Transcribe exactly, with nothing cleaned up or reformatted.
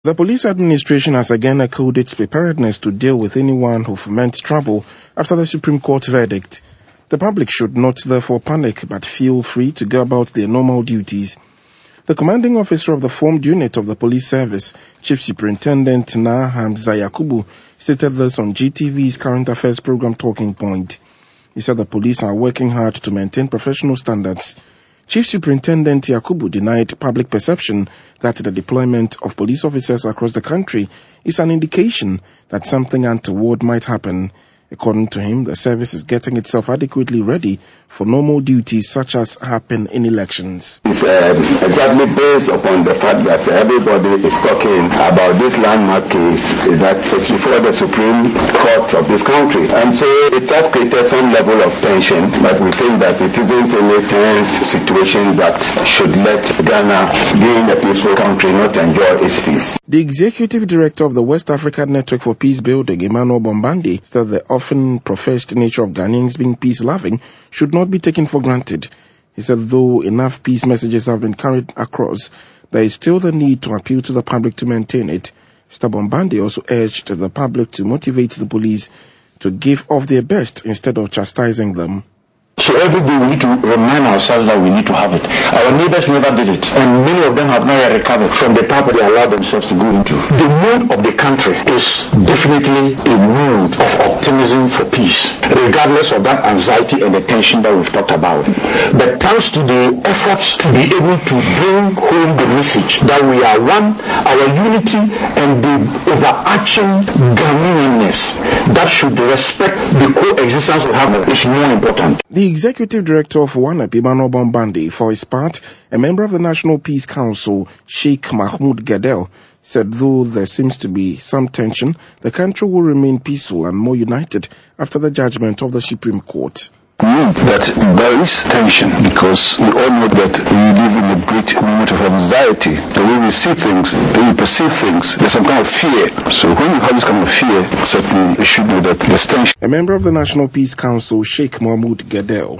The police administration has again echoed its preparedness to deal with anyone who foments trouble after the Supreme Court verdict. The public should not therefore panic but feel free to go about their normal duties. The commanding officer of the formed unit of the police service, Chief Superintendent Na Hamza Yakubu, stated this on G T V's current affairs program Talking Point. He said the police are working hard to maintain professional standards. Chief Superintendent Yakubu denied public perception that the deployment of police officers across the country is an indication that something untoward might happen. According to him, the service is getting itself adequately ready for normal duties such as happen in elections. It's uh, exactly based upon the fact that everybody is talking about this landmark case that it's before the Supreme Court of this country. And so it has created some level of tension, but we think that it isn't any tense situation that should let Ghana, being a peaceful country, not enjoy its peace. The executive director of the West African Network for Peace Building, Emmanuel Bombandi, said the often professed nature of Ghanaians being peace-loving should not be taken for granted. He said though enough peace messages have been carried across, there is still the need to appeal to the public to maintain it. Mister Bombandi also urged the public to motivate the police to give of their best instead of chastising them. So every day we need to remind ourselves that we need to have it. Our neighbors never did it, and many of them have not yet recovered from the path they allowed themselves to go into. The mood of the country is definitely a mood of optimism for peace, regardless of that anxiety and the tension that we've talked about. But thanks to the efforts to be able to bring home the message that we are one, our unity and the overarching Ghanaianness that should respect the coexistence we have is more important. The executive director of WANEP, Emmanuel Bombandi, for his part, a member of the National Peace Council, Sheikh Mahmoud Gadel, said though there seems to be some tension, the country will remain peaceful and more united after the judgment of the Supreme Court. That there is tension because we all know that we live in a great moment of anxiety. The way we see things, the way we perceive things, there's some kind of fear. So when you have this kind of fear, certainly you should know that there's tension. A member of the National Peace Council, Sheikh Mahmoud Gadel,